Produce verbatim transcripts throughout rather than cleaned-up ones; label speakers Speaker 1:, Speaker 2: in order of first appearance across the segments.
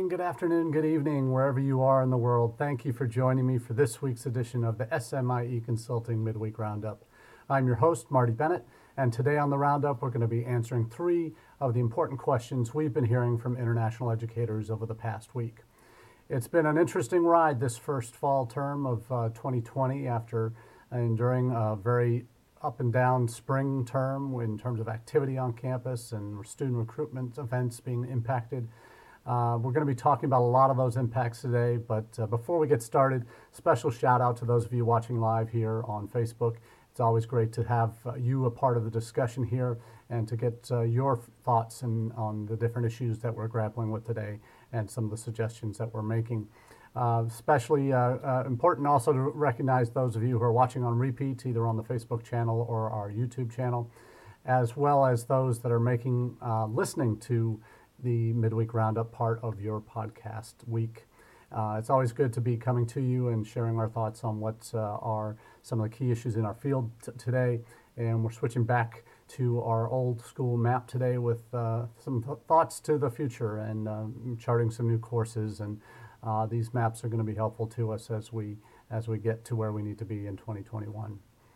Speaker 1: morning, good afternoon, good evening, wherever you are in the world. Thank you for joining me for this week's edition of the S M I E Consulting Midweek Roundup. I'm your host, Marty Bennett, and today on the Roundup, we're going to be answering three of the important questions we've been hearing from international educators over the past week. It's been an interesting ride this first fall term of uh, twenty twenty after enduring a very up and down spring term in terms of activity on campus and student recruitment events being impacted. Uh, we're going to be talking about a lot of those impacts today, but uh, before we get started, special shout out to those of you watching live here on Facebook. It's always great to have uh, you a part of the discussion here and to get uh, your thoughts and, on the different issues that we're grappling with today and some of the suggestions that we're making. Uh, especially uh, uh, important also to recognize those of you who are watching on repeat, either on the Facebook channel or our YouTube channel, as well as those that are making, uh, listening to the Midweek Roundup part of your podcast week. Uh, it's always good to be coming to you and sharing our thoughts on what uh, are some of the key issues in our field t- today. And we're switching back to our old school map today with uh, some th- thoughts to the future and uh, charting some new courses. And uh, these maps are going to be helpful to us as we as we get to where we need to be in twenty twenty-one.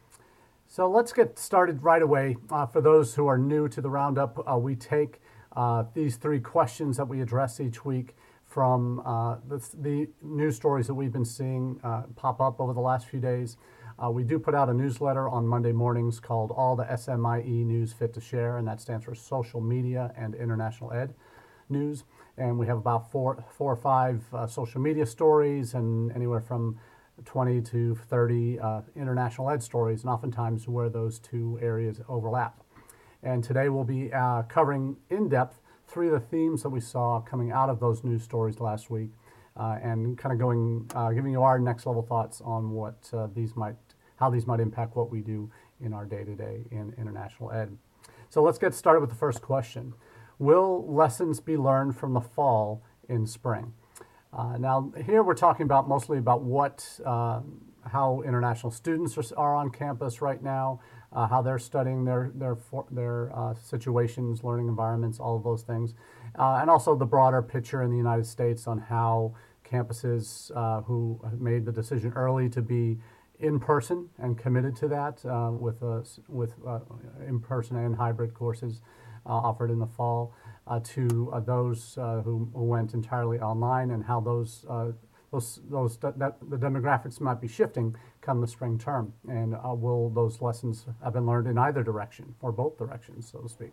Speaker 1: So let's get started right away. Uh, for those who are new to the Roundup, uh, we take uh, these three questions that we address each week from uh, the, the news stories that we've been seeing uh, pop up over the last few days. Uh, we do put out a newsletter on Monday mornings called All the S M I E News Fit to Share, and that stands for Social Media and International Ed News. And we have about four, four or five uh, social media stories and anywhere from twenty to thirty uh, international ed stories, and oftentimes where those two areas overlap. And today we'll be uh, covering in depth three of the themes that we saw coming out of those news stories last week, uh, and kind of going, uh, giving you our next level thoughts on what uh, these might, how these might impact what we do in our day-to-day in international ed. So let's get started with the first question. Will lessons be learned from the fall in spring? Uh, now, here we're talking about mostly about what, uh, how international students are, are on campus right now, uh, how they're studying their their for, their uh, situations, learning environments, all of those things, uh, and also the broader picture in the United States on how campuses uh, who have made the decision early to be in person and committed to that uh, with uh, with uh, in person and hybrid courses uh, offered in the fall, uh, to uh, those uh, who, who went entirely online, and how those uh, those those that, that the demographics might be shifting come the spring term, and uh, will those lessons have been learned in either direction or both directions, so to speak.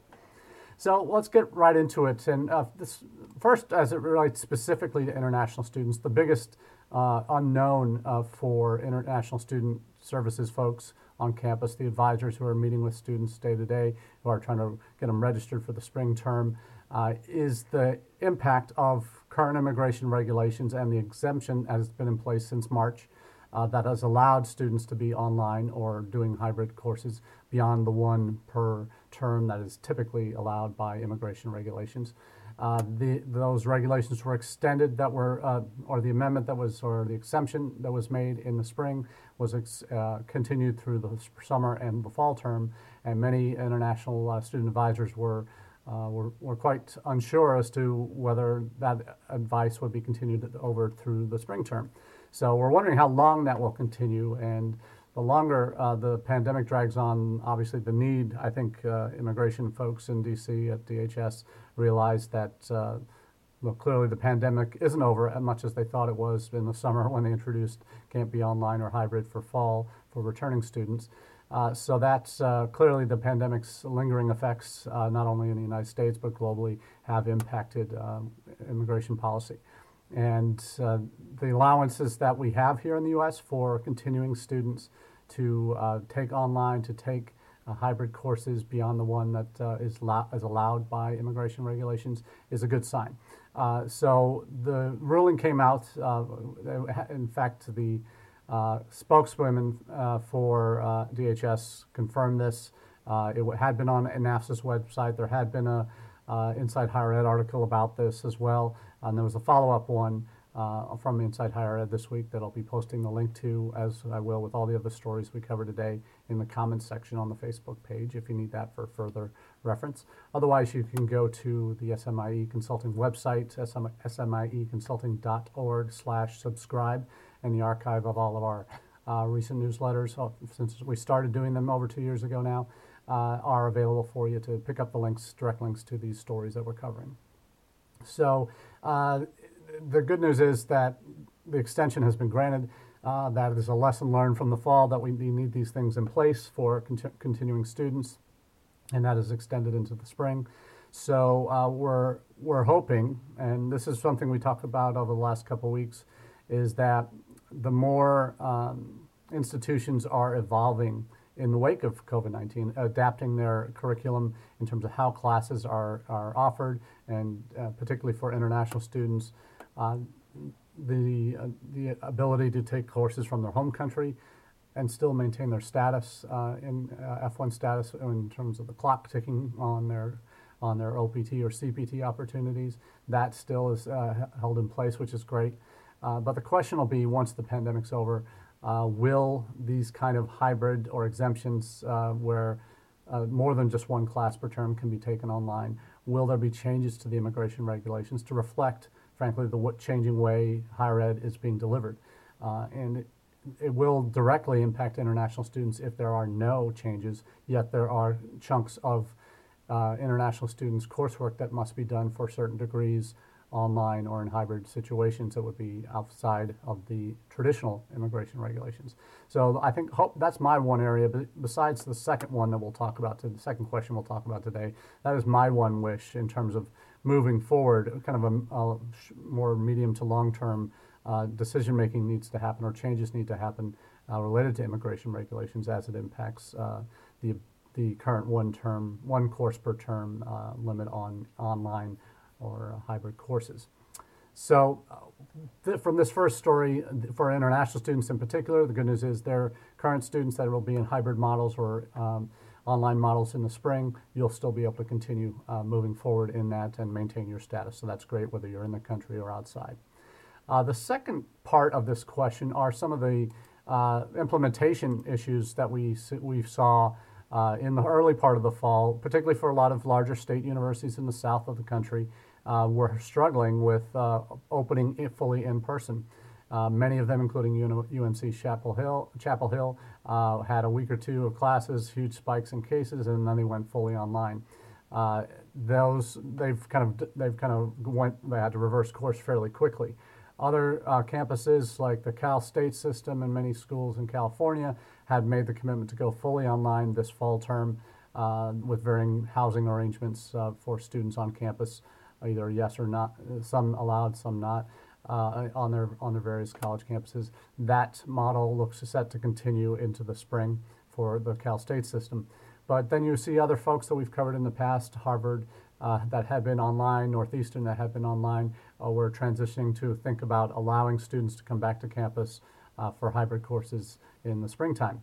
Speaker 1: So let's get right into it. And uh, this first, as it relates specifically to international students, the biggest uh, unknown uh, for international student services folks on campus, the advisors who are meeting with students day to day, who are trying to get them registered for the spring term, uh, is the impact of current immigration regulations and the exemption as it's been in place since March uh, that has allowed students to be online or doing hybrid courses beyond the one per term that is typically allowed by immigration regulations. Uh, the, those regulations were extended that were, uh, or the amendment that was, or the exemption that was made in the spring was ex, uh, continued through the summer and the fall term, and many international uh, student advisors were, uh, were, were quite unsure as to whether that advice would be continued over through the spring term. So we're wondering how long that will continue, and the longer uh, the pandemic drags on, obviously the need, I think uh, immigration folks in D C at D H S realized that, uh, well, clearly the pandemic isn't over as much as they thought it was in the summer when they introduced Can't Be Online or Hybrid for fall for returning students. Uh, so that's uh, clearly the pandemic's lingering effects, uh, not only in the United States, but globally, have impacted uh, immigration policy. And uh, the allowances that we have here in the U S for continuing students to uh, take online, to take uh, hybrid courses beyond the one that uh, is, lo- is allowed by immigration regulations is a good sign. Uh, so the ruling came out. Uh, in fact, the uh, spokeswoman uh, for uh, D H S confirmed this. Uh, it had been on NAFSA's website. There had been a uh, Inside Higher Ed article about this as well. And there was a follow-up one uh, from Inside Higher Ed this week that I'll be posting the link to, as I will with all the other stories we cover today, in the comments section on the Facebook page if you need that for further reference. Otherwise, you can go to the S M I E Consulting website, S M I E consulting dot org slash subscribe, and the archive of all of our uh, recent newsletters, uh, since we started doing them over two years ago now, uh, are available for you to pick up the links, direct links to these stories that we're covering. So uh, the good news is that the extension has been granted. Uh, that is a lesson learned from the fall, that we need these things in place for conti- continuing students, and that is extended into the spring. So uh, we're we're hoping, and this is something we talked about over the last couple of weeks, is that the more um, institutions are evolving in the wake of COVID nineteen, adapting their curriculum in terms of how classes are, are offered, and uh, particularly for international students, uh, the, uh, the ability to take courses from their home country and still maintain their status uh, in uh, F one status in terms of the clock ticking on their on their O P T or C P T opportunities. That still is uh, held in place, which is great. Uh, but the question will be, once the pandemic's over, uh, will these kind of hybrid or exemptions uh, where uh, more than just one class per term can be taken online, will there be changes to the immigration regulations to reflect, frankly, the what changing way higher ed is being delivered? Uh, and it, it will directly impact international students if there are no changes, yet there are chunks of uh, international students' coursework that must be done for certain degrees online or in hybrid situations that would be outside of the traditional immigration regulations. So I think hope that's my one area, but besides the second one that we'll talk about, to the second question we'll talk about today, that is my one wish in terms of moving forward, kind of a, a more medium to long-term uh, decision-making needs to happen, or changes need to happen uh, related to immigration regulations as it impacts uh, the the current one-term, one course per term uh, limit on online or uh, hybrid courses. So uh, th- from this first story, for international students in particular, the good news is their current students that will be in hybrid models or um, online models in the spring, you'll still be able to continue uh, moving forward in that and maintain your status. So that's great whether you're in the country or outside. Uh, the second part of this question are some of the uh, implementation issues that we we saw uh, in the early part of the fall, particularly for a lot of larger state universities in the south of the country. Uh, were struggling with uh, opening it fully in person. Uh, many of them, including U N C Chapel Hill, Chapel Hill uh, had a week or two of classes, huge spikes in cases, and then they went fully online. Uh, those they've kind of they've kind of went they had to reverse course fairly quickly. Other uh, campuses like the Cal State system and many schools in California had made the commitment to go fully online this fall term uh, with varying housing arrangements uh, for students on campus. Either yes or not, some allowed, some not, uh, on their on their various college campuses. That model looks set to continue into the spring for the Cal State system. But then you see other folks that we've covered in the past, Harvard, uh, that have been online, Northeastern that have been online. Uh, we're transitioning to think about allowing students to come back to campus uh, for hybrid courses in the springtime.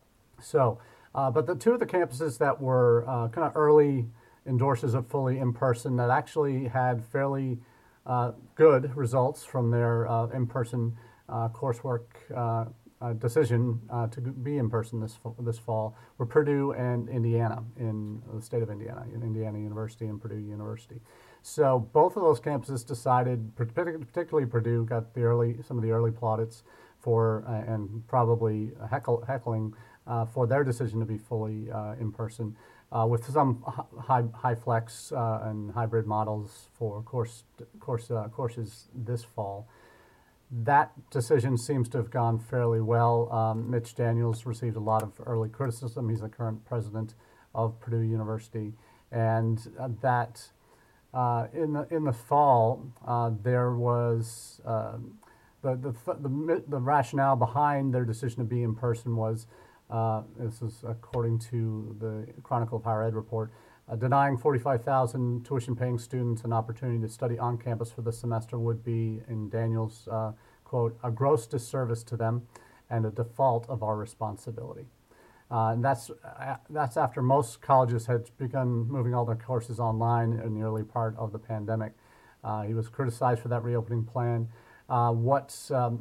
Speaker 1: So, uh, but the two of the campuses that were uh, kind of early endorsers of fully in-person that actually had fairly uh, good results from their uh, in-person uh, coursework uh, uh, decision uh, to be in person this this fall were Purdue and Indiana in the state of Indiana, in Indiana University and Purdue University. So both of those campuses decided, particularly Purdue, got the early some of the early plaudits for uh, and probably heckle, heckling uh, for their decision to be fully uh, in person. Uh, with some high, high flex uh, and hybrid models for course, course uh, courses this fall. That decision seems to have gone fairly well. Um, Mitch Daniels received a lot of early criticism. He's the current president of Purdue University, and uh, that uh, in the in the fall uh, there was uh, the, the the the rationale behind their decision to be in person was. Uh, this is according to the Chronicle of Higher Ed report, uh, denying forty-five thousand tuition-paying students an opportunity to study on campus for the semester would be, in Daniel's uh, quote, a gross disservice to them and a default of our responsibility. Uh, and that's uh, that's after most colleges had begun moving all their courses online in the early part of the pandemic. Uh, he was criticized for that reopening plan. Uh, what um,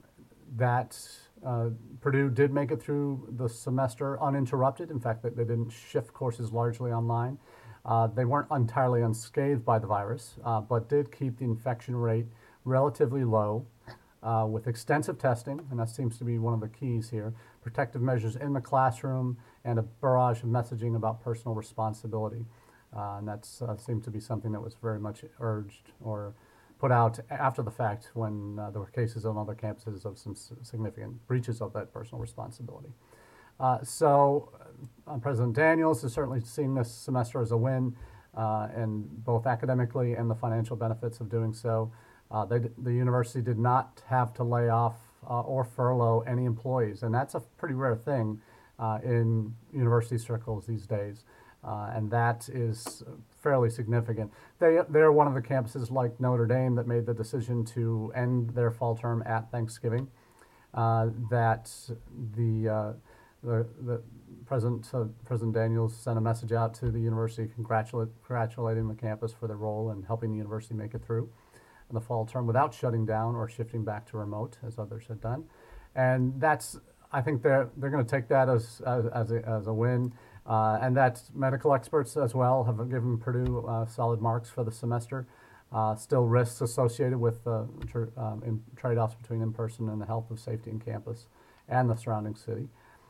Speaker 1: that uh, Purdue did make it through the semester uninterrupted. In fact, they, they didn't shift courses largely online. Uh, they weren't entirely unscathed by the virus, uh, but did keep the infection rate relatively low uh, with extensive testing, and that seems to be one of the keys here, protective measures in the classroom, and a barrage of messaging about personal responsibility. Uh, and that uh, seemed to be something that was very much urged or put out after the fact when uh, there were cases on other campuses of some s- significant breaches of that personal responsibility. Uh, so uh, President Daniels has certainly seen this semester as a win, uh, and both academically and the financial benefits of doing so. Uh, they, the university did not have to lay off uh, or furlough any employees, and that's a pretty rare thing uh, in university circles these days. Uh, and that is fairly significant. They, they're one of the campuses like Notre Dame that made the decision to end their fall term at Thanksgiving. Uh, that the, uh, the, the President, uh, President Daniels sent a message out to the university congratulate, congratulating the campus for their role in helping the university make it through the fall term without shutting down or shifting back to remote, as others had done. And that's, I think they're, they're going to take that as, as, as, a, as a win. Uh, and that medical experts as well have given Purdue uh, solid marks for the semester. Uh, still risks associated with uh, tr- um, in trade-offs between in-person and the health of safety in campus and the surrounding city.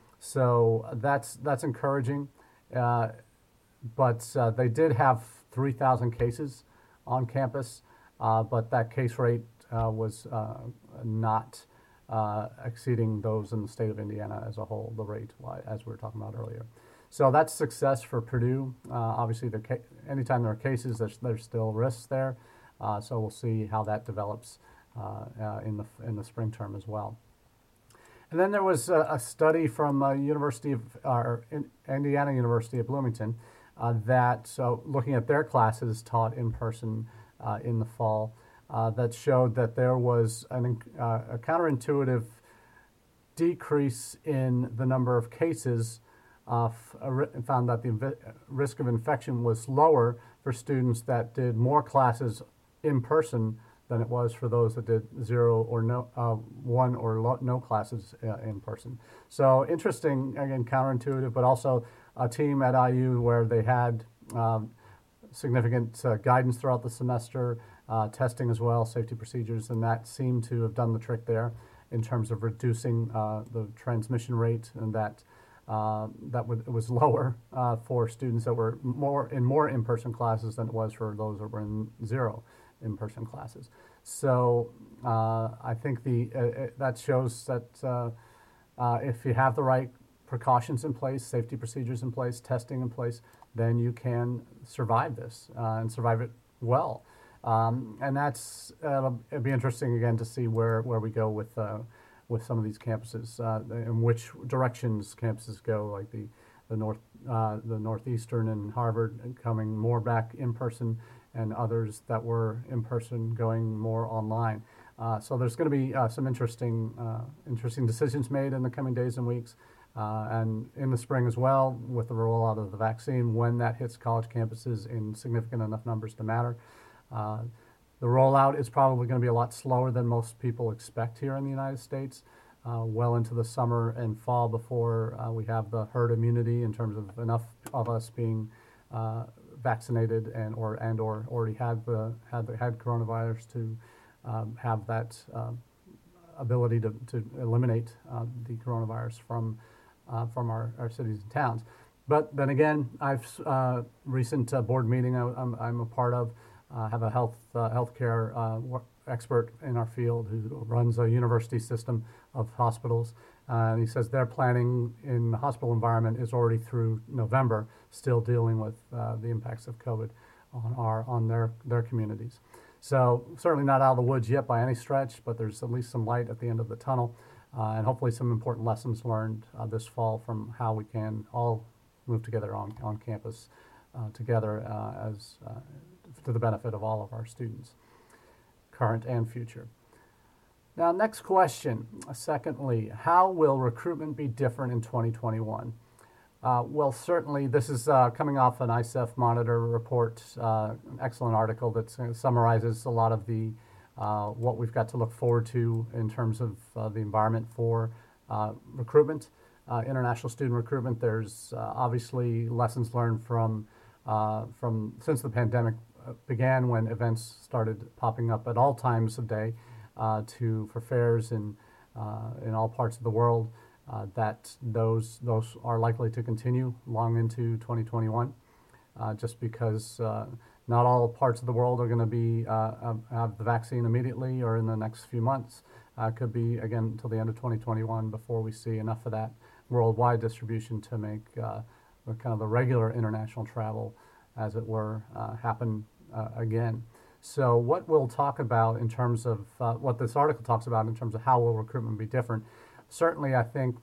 Speaker 1: So that's that's encouraging. Uh, but uh, they did have three thousand cases on campus, uh, but that case rate uh, was uh, not uh, exceeding those in the state of Indiana as a whole, the rate, as we were talking about earlier. So that's success for Purdue. Uh, obviously, there ca- anytime there are cases, there's, there's still risks there. Uh, so we'll see how that develops uh, uh, in the in the spring term as well. And then there was a, a study from uh, University of uh, in Indiana University of Bloomington uh, that so looking at their classes taught in person uh, in the fall uh, that showed that there was an, uh, a counterintuitive decrease in the number of cases. Uh, found that the inv- risk of infection was lower for students that did more classes in person than it was for those that did zero or no, uh, one or lo- no classes uh, in person. So interesting, again, counterintuitive, but also a team at I U where they had um, significant uh, guidance throughout the semester, uh, testing as well, safety procedures, and that seemed to have done the trick there in terms of reducing uh, the transmission rate, and that Uh, that w- was lower uh, for students that were more in more in-person classes than it was for those that were in zero in-person classes. So uh, I think the uh, it, that shows that uh, uh, if you have the right precautions in place, safety procedures in place, testing in place, then you can survive this uh, and survive it well. Um, and that's uh, it'll be interesting again to see where, where we go with uh, with some of these campuses, uh, in which directions campuses go, like the the north uh, the Northeastern and Harvard coming more back in person, and others that were in person going more online. Uh, so there's going to be uh, some interesting uh, interesting decisions made in the coming days and weeks, uh, and in the spring as well with the rollout of the vaccine when that hits college campuses in significant enough numbers to matter. Uh, The rollout is probably going to be a lot slower than most people expect here in the United States, uh, well into the summer and fall before uh, we have the herd immunity in terms of enough of us being uh, vaccinated and or and or already had the had the, had coronavirus to um, have that uh, ability to, to eliminate uh, the coronavirus from uh, from our, our cities and towns. But then again, I've uh, recent uh, board meeting I, I'm, I'm a part of. Uh, have a health uh, healthcare uh, expert in our field who runs a university system of hospitals. Uh, and he says their planning in the hospital environment is already through November, still dealing with uh, the impacts of COVID on our on their their communities. So certainly not out of the woods yet by any stretch, but there's at least some light at the end of the tunnel, uh, and hopefully some important lessons learned uh, this fall from how we can all move together on on campus uh, together uh, as. Uh, to the benefit of all of our students, current and future. Now, next question. Secondly, how will recruitment be different in twenty twenty-one? Uh, well, certainly this is uh, coming off an I C E F Monitor report, uh, an excellent article that summarizes a lot of the uh, what we've got to look forward to in terms of uh, the environment for uh, recruitment, uh, international student recruitment. There's uh, obviously lessons learned from uh, from since the pandemic began, when events started popping up at all times of day uh, to for fairs in uh, in all parts of the world. Uh, that those those are likely to continue long into twenty twenty-one, uh, just because uh, not all parts of the world are going to be uh, have the vaccine immediately or in the next few months. Uh, could be again until the end of twenty twenty-one before we see enough of that worldwide distribution to make uh, the kind of the regular international travel, as it were, uh, happen uh, again. So what we'll talk about in terms of uh, what this article talks about in terms of how will recruitment be different. Certainly, I think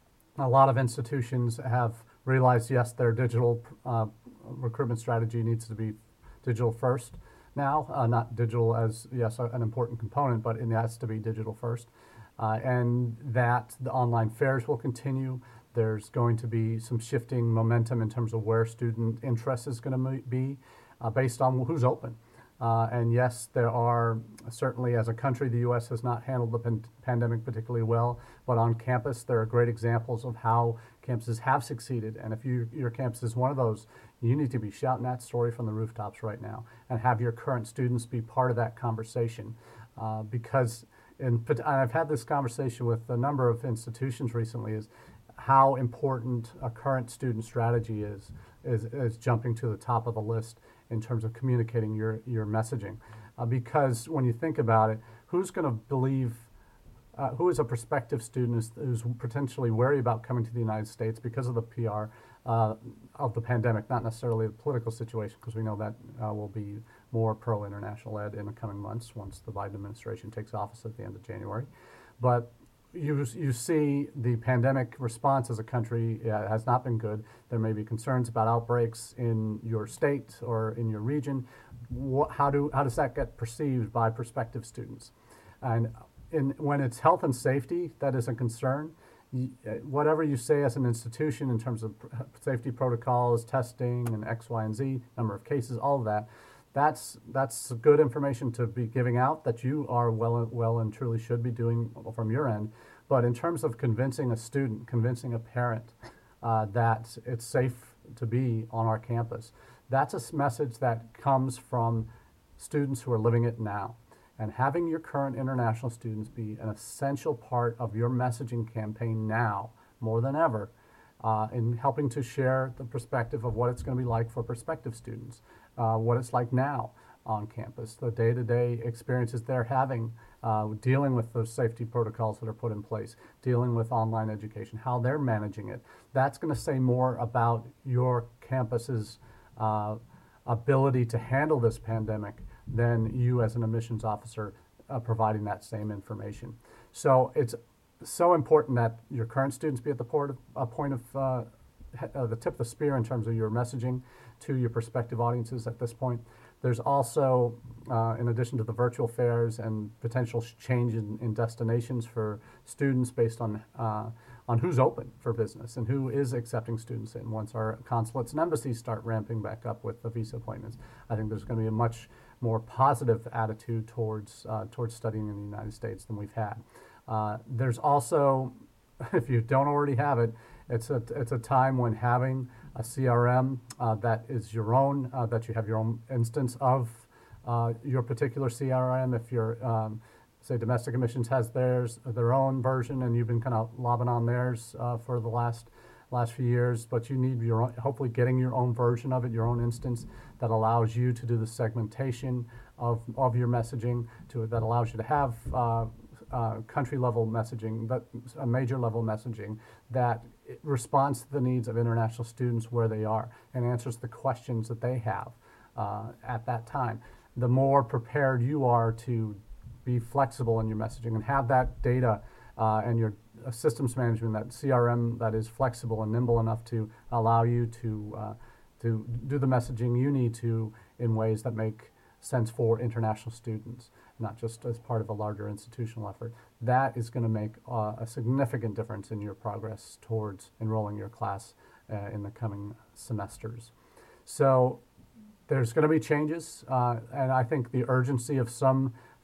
Speaker 1: a lot of institutions have realized, yes, their digital uh, recruitment strategy needs to be digital first now, uh, not digital as, yes, an important component, but it has to be digital first. Uh, and that the online fairs will continue. There's going to be some shifting momentum in terms of where student interest is going to be uh, based on who's open. Uh, and yes, there are certainly, as a country, the U S has not handled the pan pandemic particularly well, but on campus, there are great examples of how campuses have succeeded. And if you, your campus is one of those, you need to be shouting that story from the rooftops right now and have your current students be part of that conversation. Uh, because, in, I've had this conversation with a number of institutions recently, is how important a current student strategy is, is, is jumping to the top of the list in terms of communicating your, your messaging. Uh, because when you think about it, who's going to believe, uh, who is a prospective student who's potentially wary about coming to the United States because of the P R uh, of the pandemic, not necessarily the political situation, because we know that uh, will be more pro-international ed in the coming months once the Biden administration takes office at the end of January. But You, you see the pandemic response as a country uh, has not been good. There may be concerns about outbreaks in your state or in your region. What, how, do, how does that get perceived by prospective students? And in, when it's health and safety that is a concern, you, whatever you say as an institution in terms of safety protocols, testing, and X, Y, and Z, number of cases, all of that, That's that's good information to be giving out that you are well well and truly should be doing from your end. But in terms of convincing a student, convincing a parent uh, that it's safe to be on our campus, that's a message that comes from students who are living it now. And having your current international students be an essential part of your messaging campaign now, more than ever, uh, in helping to share the perspective of what it's going to be like for prospective students. Uh, what it's like now on campus, the day-to-day experiences they're having, uh, dealing with those safety protocols that are put in place, dealing with online education, how they're managing it. That's going to say more about your campus's uh, ability to handle this pandemic than you as an admissions officer uh, providing that same information. So it's so important that your current students be at the port of, uh, point of uh, uh, the tip of the spear in terms of your messaging to your prospective audiences at this point. There's also, uh, in addition to the virtual fairs and potential change in, in destinations for students based on uh, on who's open for business and who is accepting students in. Once our consulates and embassies start ramping back up with the visa appointments, I think there's going to be a much more positive attitude towards uh, towards studying in the United States than we've had. Uh, there's also, if you don't already have it, it's a it's a time when having a C R M uh, that is your own, uh, that you have your own instance of uh, your particular C R M. If you're, um, say, domestic admissions has theirs, their own version, and you've been kind of lobbing on theirs uh, for the last last few years, but you need your own, hopefully getting your own version of it, your own instance that allows you to do the segmentation of of your messaging, to that allows you to have uh, uh, country level messaging, but a major level messaging that responds to the needs of international students where they are and answers the questions that they have uh, at that time. The more prepared you are to be flexible in your messaging and have that data uh, and your uh, systems management, that C R M that is flexible and nimble enough to allow you to uh, to do the messaging you need to in ways that make sense for international students, not just as part of a larger institutional effort. That is going to make uh, a significant difference in your progress towards enrolling your class uh, in the coming semesters. So there's going to be changes, uh, and I think the urgency of some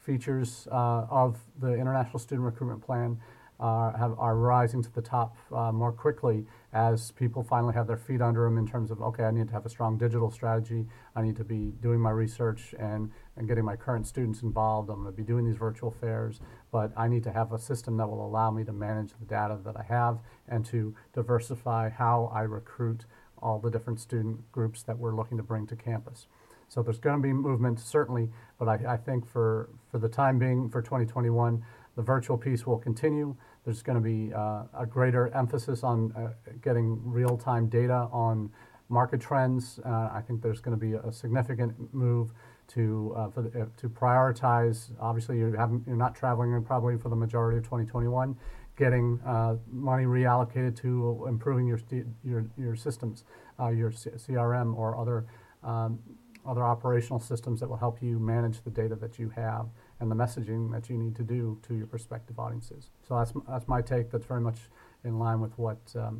Speaker 1: features uh, of the International Student Recruitment Plan uh, have, are rising to the top uh, more quickly as people finally have their feet under them in terms of, okay, I need to have a strong digital strategy. I need to be doing my research and, and getting my current students involved. I'm going to be doing these virtual fairs, but I need to have a system that will allow me to manage the data that I have and to diversify how I recruit all the different student groups that we're looking to bring to campus. So there's going to be movement, certainly, but I, I think for, for the time being, for twenty twenty-one, the virtual piece will continue. There's going to be uh, a greater emphasis on uh, getting real-time data on market trends. Uh, I think there's going to be a significant move to uh, for the, uh, to prioritize. Obviously, you haven't, you're not traveling probably for the majority of twenty twenty-one. Getting uh, money reallocated to improving your your your systems, uh, your C R M or other um, other operational systems that will help you manage the data that you have and the messaging that you need to do to your prospective audiences. So that's that's my take. That's very much in line with what um,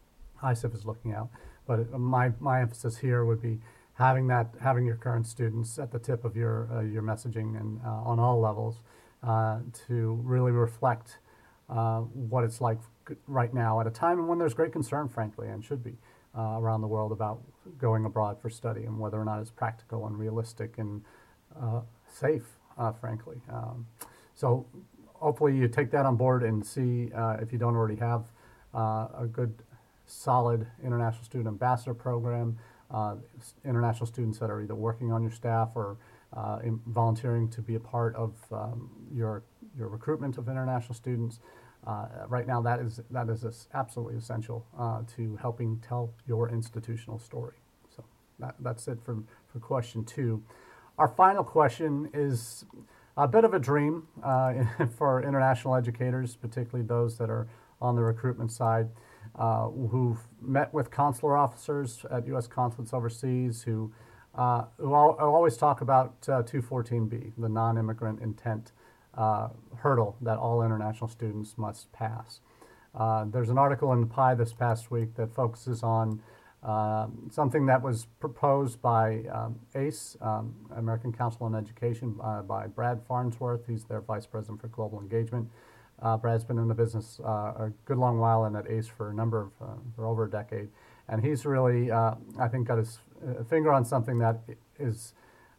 Speaker 1: I S I F is looking at. But my my emphasis here would be having that having your current students at the tip of your uh, your messaging and uh, on all levels uh, to really reflect uh, what it's like right now at a time when there's great concern, frankly, and should be uh, around the world about going abroad for study and whether or not it's practical and realistic and uh, safe, uh, frankly. Um, so hopefully you take that on board and see uh, if you don't already have uh, a good, solid International Student Ambassador program, uh, international students that are either working on your staff or uh, in volunteering to be a part of um, your your recruitment of international students. Uh, right now, that is that is absolutely essential uh, to helping tell your institutional story. So that, that's it for, for question two. Our final question is a bit of a dream uh, for international educators, particularly those that are on the recruitment side, uh, who've met with consular officers at U S consulates overseas who, uh, who al always talk about uh, two fourteen B, the non-immigrant intent Uh, hurdle that all international students must pass. Uh, there's an article in the P I this past week that focuses on uh, something that was proposed by um, A C E, um, American Council on Education, uh, by Brad Farnsworth. He's their Vice President for Global Engagement. Uh, Brad's been in the business uh, a good long while and at A C E for a number of, uh, for over a decade. And he's really, uh, I think, got his uh, finger on something that is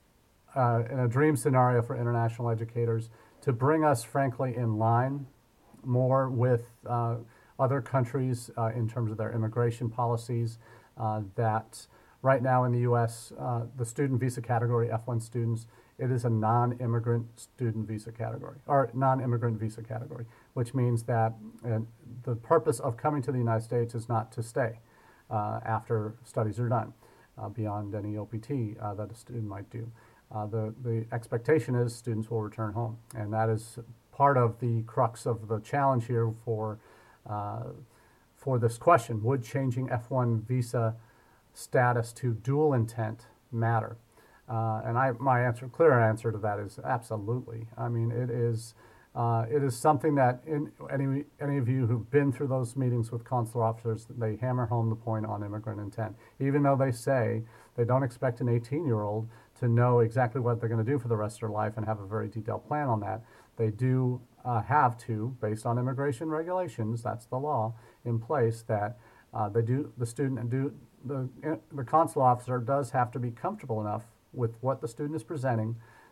Speaker 1: uh, in a dream scenario for international educators, to bring us, frankly, in line more with uh, other countries uh, in terms of their immigration policies. Uh, that right now in the U S, uh, the student visa category, F one students, it is a non-immigrant student visa category, or non-immigrant visa category, which means that uh, the purpose of coming to the United States is not to stay uh, after studies are done, uh, beyond any O P T uh, that a student might do. Uh, the, the expectation is students will return home, and that is part of the crux of the challenge here for, uh, for this question. Would changing F one visa status to dual intent matter? Uh, and I, my answer, clear answer to that is absolutely. I mean, it is, uh, it is something that in, any, any of you who've been through those meetings with consular officers, they hammer home the point on immigrant intent. Even though they say they don't expect an eighteen-year-old to know exactly what they're going to do for the rest of their life and have a very detailed plan on that, they do uh, have to, based on immigration regulations, that's the law in place, that uh, they do, the student and do, the, the consular officer does have to be comfortable enough with what the student is presenting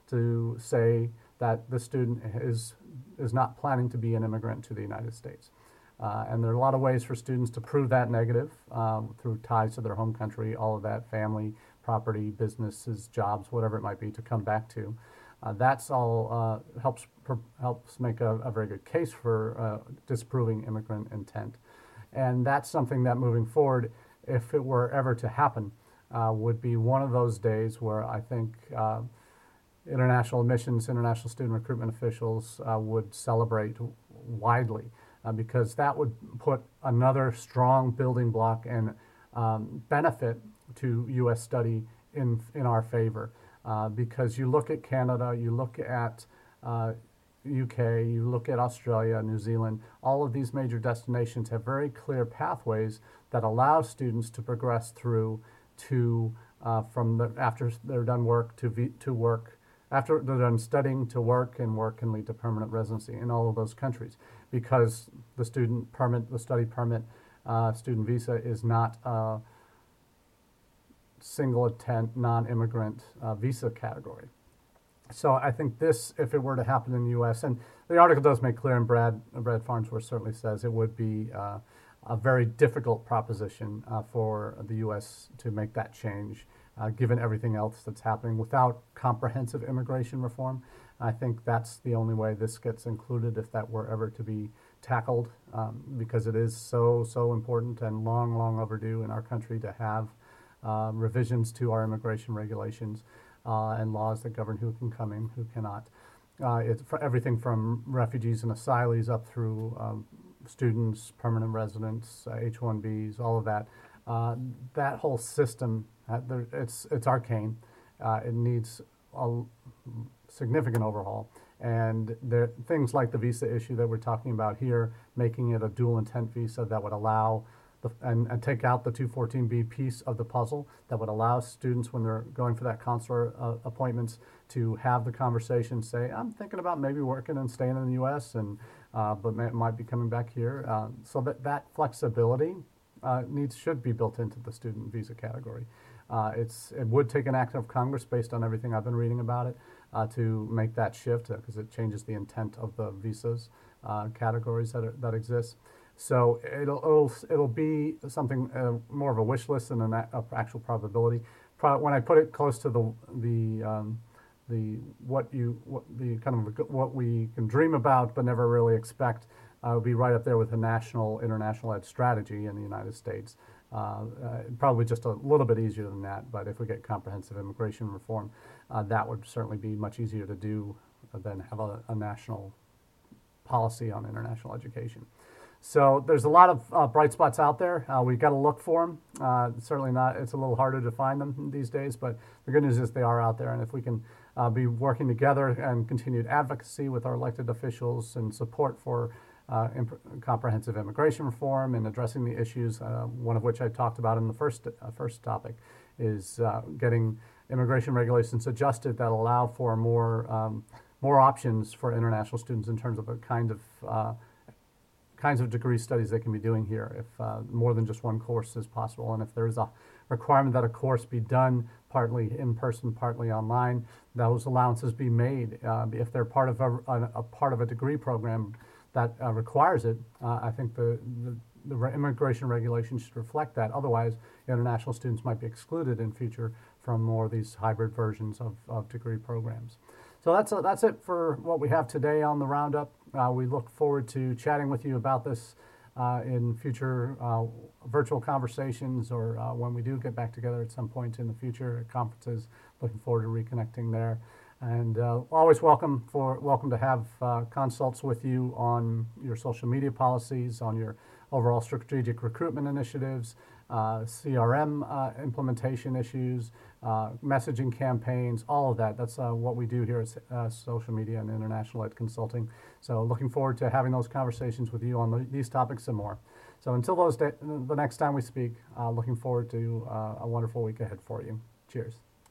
Speaker 1: to say that the student is, is not planning to be an immigrant to the United States. Uh, and there are a lot of ways for students to prove that negative um, through ties to their home country, all of that, family, property, businesses, jobs, whatever it might be, to come back to. Uh, that's all uh, helps helps make a, a very good case for uh, disproving immigrant intent. And that's something that moving forward, if it were ever to happen, uh, would be one of those days where I think uh, international admissions, international student recruitment officials uh, would celebrate widely, uh, because that would put another strong building block and um, benefit to U S study in, in our favor. Uh, because you look at Canada, you look at uh, U K, you look at Australia, New Zealand, all of these major destinations have very clear pathways that allow students to progress through to, uh, from the, after they're done work, to, v, to work after they're done studying to work, and work can lead to permanent residency in all of those countries, because the student permit, the study permit, uh, student visa is not a single intent non-immigrant uh, visa category. So I think this, if it were to happen in the U S, and the article does make clear, and Brad, Brad Farnsworth certainly says it would be uh, a very difficult proposition uh, for the U S to make that change, uh, given everything else that's happening without comprehensive immigration reform. I think that's the only way this gets included, if that were ever to be tackled, um, because it is so, so important and long, long overdue in our country to have uh, revisions to our immigration regulations uh, and laws that govern who can come in, who cannot. Uh, it's for everything from refugees and asylees up through um, students, permanent residents, uh, H one Bs, all of that. Uh, that whole system, uh, there, it's it's arcane. Uh, it needs a significant overhaul. And there things like the visa issue that we're talking about here, making it a dual intent visa that would allow the, and, and take out the two fourteen B piece of the puzzle, that would allow students, when they're going for that consular uh, appointments, to have the conversation, say, I'm thinking about maybe working and staying in the U S, and uh, but may, might be coming back here. Uh, so that that flexibility uh, needs should be built into the student visa category. Uh, it's it would take an act of Congress, based on everything I've been reading about it, uh, to make that shift, because uh, it changes the intent of the visas uh, categories that are, that exist. So it'll it'll, it'll be something uh, more of a wish list than an a, actual probability. Pro when I put it close to the the um, the what you what the kind of what we can dream about but never really expect, uh, would be right up there with the national international ed strategy in the United States. Uh, uh, probably just a little bit easier than that, but if we get comprehensive immigration reform, uh, that would certainly be much easier to do than have a, a national policy on international education. So there's a lot of uh, bright spots out there. Uh, we've got to look for them. Uh, certainly not, it's a little harder to find them these days, but the good news is they are out there. And if we can uh, be working together and continued advocacy with our elected officials and support for uh, imp comprehensive immigration reform and addressing the issues, uh, one of which I talked about in the first, uh, first topic, is uh, getting immigration regulations adjusted that allow for more, um, more options for international students in terms of a kind of uh, kinds of degree studies they can be doing here, if uh, more than just one course is possible. And if there's a requirement that a course be done partly in person, partly online, those allowances be made. Uh, if they're part of a, a, a part of a degree program that uh, requires it, uh, I think the, the, the re immigration regulations should reflect that. Otherwise, international students might be excluded in future from more of these hybrid versions of, of degree programs. So that's, a, that's it for what we have today on the Roundup. Uh, we look forward to chatting with you about this uh, in future uh, virtual conversations, or uh, when we do get back together at some point in the future at conferences. Looking forward to reconnecting there. And uh, always welcome for welcome to have uh, consults with you on your social media policies, on your overall strategic recruitment initiatives, uh, C R M uh, implementation issues, uh, messaging campaigns, all of that. That's uh, what we do here at uh, Social Media and International Ed Consulting. So looking forward to having those conversations with you on the, these topics and more. So until those the next time we speak, uh, looking forward to uh, a wonderful week ahead for you. Cheers.